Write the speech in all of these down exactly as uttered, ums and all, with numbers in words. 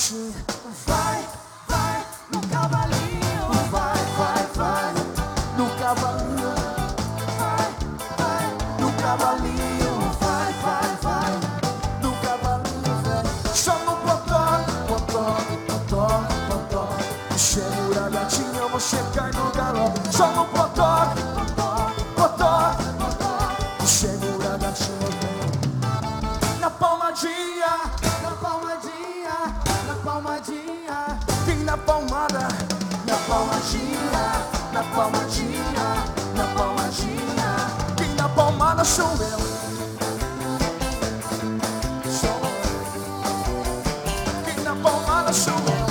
assim. Vai, vai, no cavalinho. Vai, vai, vai, no cavalinho. Vai, vai, no cavalinho. Vai, vai, vai, no cavalinho, vem. Só no potó, potó, potó, potó. Segura, gatinha, você cai no galope. Só no potó, potó, potó, potó. Segura, gatinha, vem. Na palmadinha, na palmadinha, na palmadinha. Vem na palmada, na palmadinha, na palmadinha, na palmadinha. Vem na palmada, sou eu. Sou eu. Vem na palmada, sou eu.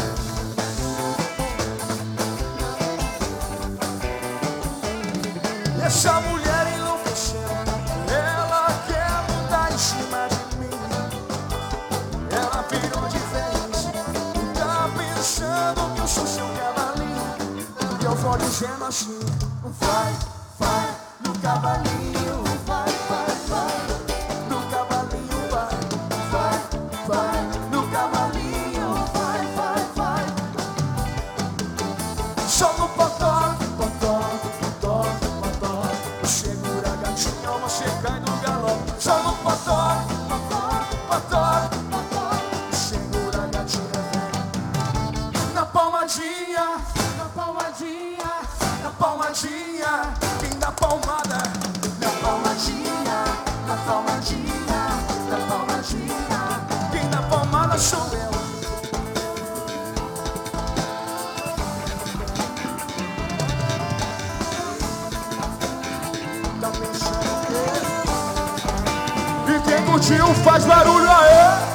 Essa mulher enlouqueceu, ela quer montar em cima de mim. Ela virou de vez, tá pensando que eu sou seu cavalinho. E eu vou dizendo assim, vai, vai, no cavalinho. Vai, vai, vai, no cavalinho. Vai, vai, vai, no cavalinho. Vai, vai, vai. Só no potó, potó, potó, potó. Segura, gatinha, você cai no galope. Só no potó, potó, potó, potó. Segura, gatinha, vem. Na palmadinha, na palmadinha, na palmadinha. Vem na palmada, na palmadinha, na palmadinha, na palmadinha. Vem na palmada, sou eu. Tá pensando o quê? E quem curtiu faz barulho aí.